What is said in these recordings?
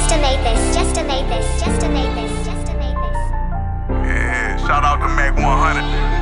Yeah, shout out to Mac 100.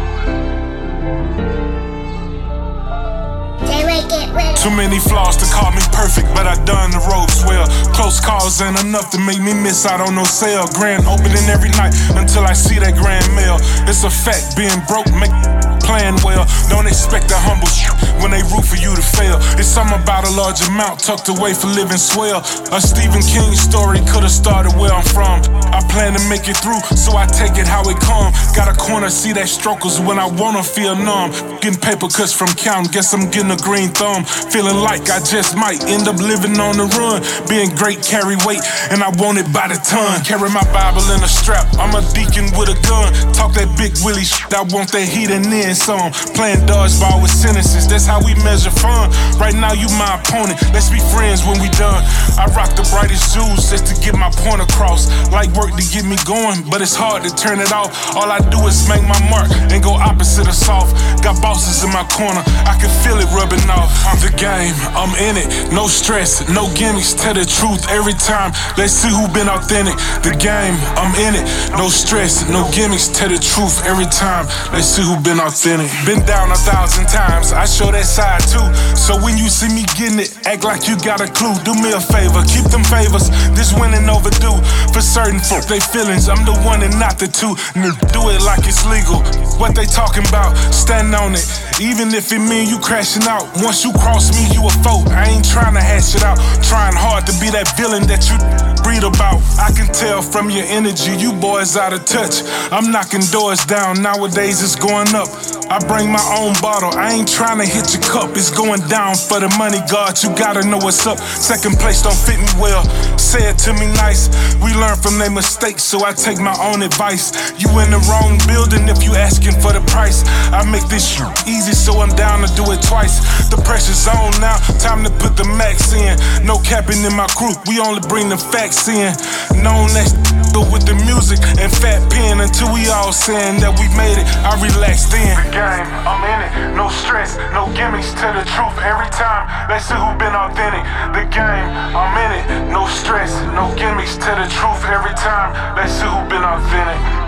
Too many flaws to call me perfect, but I done the ropes well. Close calls ain't enough to make me miss out on no sale. Grand opening every night until I see that grand mail. It's a fact, being broke make playing well. Don't expect a humble when they root for you to fail. It's something about a large amount tucked away for living swell. A Stephen King story could've started where I'm from. I plan to make it through, so I take it how it come. Got a corner, see that strokers when I wanna feel numb. Getting paper cuts from counting, guess I'm getting a green thumb. Feeling like I just might end up living on the run. Being great, carry weight, and I want it by the ton. Carry my Bible in a strap, I'm a deacon with a gun. Talk that big Willie shit, I want that heat and then some. Playing dodgeball with sentences, that's how we measure fun. Right now you my opponent, let's be friends when we done. I rock the brightest jewels just to get my point across. Like work to get me going, but it's hard to turn it off. All I do is make my mark and go opposite of soft. Got bosses in my corner, I can feel it rubbing off. I'm the game, I'm in it, no stress, no gimmicks. Tell the truth every time, let's see who been authentic. The game, I'm in it, no stress, no gimmicks. Tell the truth every time, let's see who been authentic. Been down 1,000 times, I show that side too. So when you see me getting it, act like you got a clue. Do me a favor, keep them favors, this winning overdue. For certain folk, they feelings, I'm the one and not the two. Do it like it's legal, what they talking about, stand on it. Even if it mean you crashing out, once you cross me, you a foe. I ain't trying to hash it out, trying hard to be that villain that you read about. I can tell from your energy, you boys out of touch. I'm knocking doors down, nowadays it's going up. I bring my own bottle, I ain't trying to hit your cup. It's going down for the money, God, you gotta know what's up. Second place don't fit me well, say it to me nice. We learn from their mistakes, so I take my own advice. You in the wrong building if you asking for the price. I make this shit easy, so I'm down to do it twice. The pressure's on now, time to put the max in. No capping in my crew, we only bring the facts in. Known as with the music and fat pen until we all saying that we made it, I relaxed in. The game, I'm in it, no stress, no gimmicks. Tell the truth every time, let's see who been authentic. The game, I'm in it, no stress, no gimmicks. Tell the truth every time, let's see who been authentic.